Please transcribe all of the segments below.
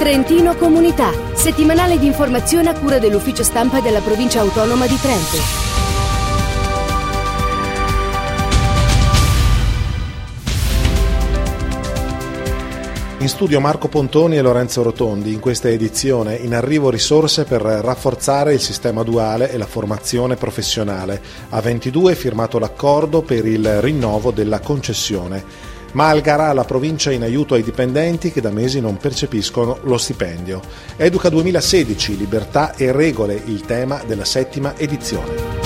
Trentino Comunità, settimanale di informazione a cura dell'Ufficio Stampa della Provincia Autonoma di Trento. In studio Marco Pontoni e Lorenzo Rotondi. In questa edizione in arrivo risorse per rafforzare il sistema duale e la formazione professionale. A 22 è firmato l'accordo per il rinnovo della concessione. Malgara la provincia in aiuto ai dipendenti che da mesi non percepiscono lo stipendio. Educa 2016, libertà e regole, il tema della 7ª edizione.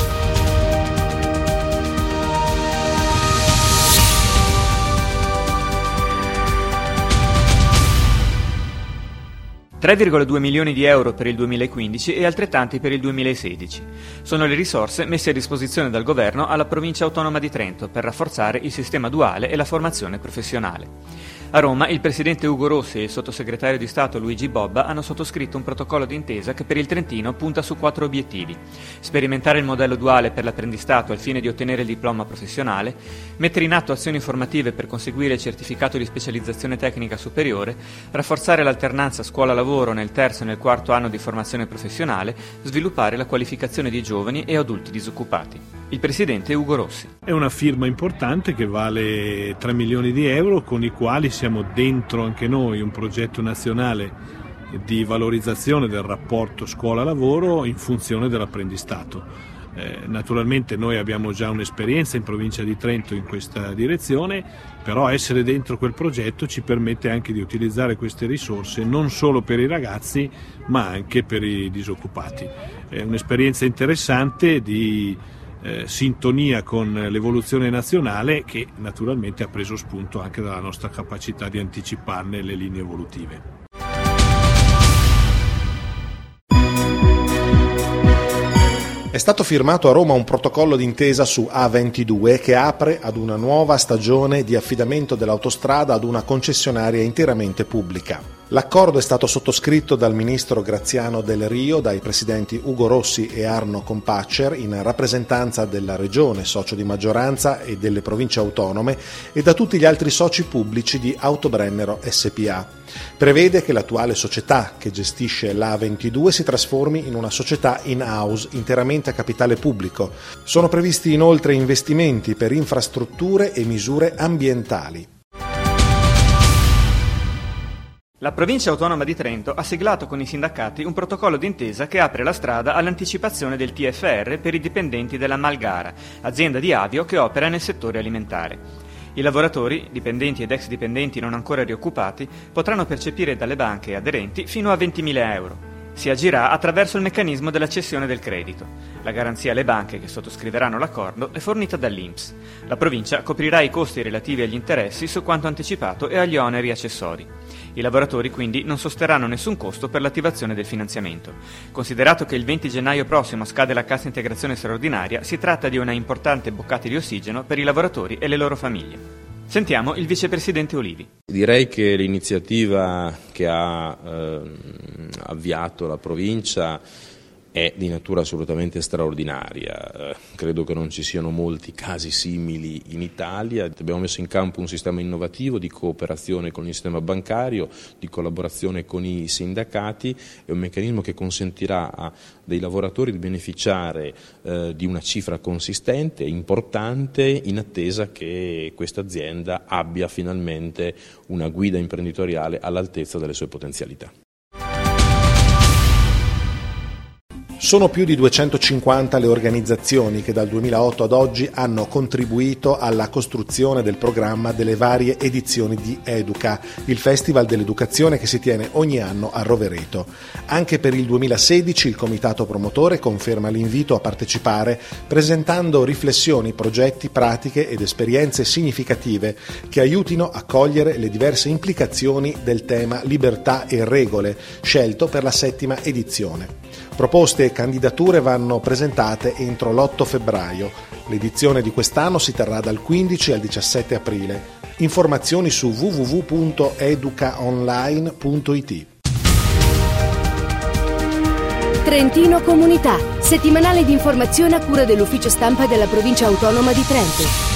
3,2 milioni di euro per il 2015 e altrettanti per il 2016. Sono le risorse messe a disposizione dal Governo alla Provincia Autonoma di Trento per rafforzare il sistema duale e la formazione professionale. A Roma il presidente Ugo Rossi e il sottosegretario di Stato Luigi Bobba hanno sottoscritto un protocollo d'intesa che per il Trentino punta su 4 obiettivi: sperimentare il modello duale per l'apprendistato al fine di ottenere il diploma professionale, mettere in atto azioni formative per conseguire il certificato di specializzazione tecnica superiore, rafforzare l'alternanza scuola-lavoro nel terzo e nel quarto anno di formazione professionale, sviluppare la qualificazione di giovani e adulti disoccupati. Il presidente Ugo Rossi. È una firma importante che vale 3 milioni di euro, con i quali siamo dentro anche noi un progetto nazionale di valorizzazione del rapporto scuola-lavoro in funzione dell'apprendistato. Naturalmente noi abbiamo già un'esperienza in provincia di Trento in questa direzione, però essere dentro quel progetto ci permette anche di utilizzare queste risorse non solo per i ragazzi ma anche per i disoccupati. È un'esperienza interessante di sintonia con l'evoluzione nazionale, che naturalmente ha preso spunto anche dalla nostra capacità di anticiparne le linee evolutive. È stato firmato a Roma un protocollo d'intesa su A22 che apre ad una nuova stagione di affidamento dell'autostrada ad una concessionaria interamente pubblica. L'accordo è stato sottoscritto dal ministro Graziano Del Rio, dai presidenti Ugo Rossi e Arno Compaccer in rappresentanza della Regione, socio di maggioranza, e delle province autonome, e da tutti gli altri soci pubblici di Autobrennero SpA. Prevede che l'attuale società che gestisce l'A22 si trasformi in una società in-house interamente a capitale pubblico. Sono previsti inoltre investimenti per infrastrutture e misure ambientali. La Provincia Autonoma di Trento ha siglato con i sindacati un protocollo d'intesa che apre la strada all'anticipazione del TFR per i dipendenti della Malgara, azienda di avio che opera nel settore alimentare. I lavoratori, dipendenti ed ex dipendenti non ancora rioccupati, potranno percepire dalle banche aderenti fino a 20.000 euro. Si agirà attraverso il meccanismo della cessione del credito. La garanzia alle banche che sottoscriveranno l'accordo è fornita dall'INPS. La provincia coprirà i costi relativi agli interessi su quanto anticipato e agli oneri accessori. I lavoratori quindi non sosterranno nessun costo per l'attivazione del finanziamento. Considerato che il 20 gennaio prossimo scade la cassa integrazione straordinaria, si tratta di una importante boccata di ossigeno per i lavoratori e le loro famiglie. Sentiamo il vicepresidente Olivi. Direi che l'iniziativa che ha avviato la provincia è di natura assolutamente straordinaria. Credo che non ci siano molti casi simili in Italia. Abbiamo messo in campo un sistema innovativo di cooperazione con il sistema bancario, di collaborazione con i sindacati, è un meccanismo che consentirà a dei lavoratori di beneficiare di una cifra consistente, importante, in attesa che questa azienda abbia finalmente una guida imprenditoriale all'altezza delle sue potenzialità. Sono più di 250 le organizzazioni che dal 2008 ad oggi hanno contribuito alla costruzione del programma delle varie edizioni di Educa, il festival dell'educazione che si tiene ogni anno a Rovereto. Anche per il 2016 il comitato promotore conferma l'invito a partecipare presentando riflessioni, progetti, pratiche ed esperienze significative che aiutino a cogliere le diverse implicazioni del tema libertà e regole, scelto per la 7ª edizione. Proposte e candidature vanno presentate entro l'8 febbraio. L'edizione di quest'anno si terrà dal 15 al 17 aprile. Informazioni su www.educaonline.it. Trentino Comunità, settimanale di informazione a cura dell'Ufficio Stampa della Provincia Autonoma di Trento.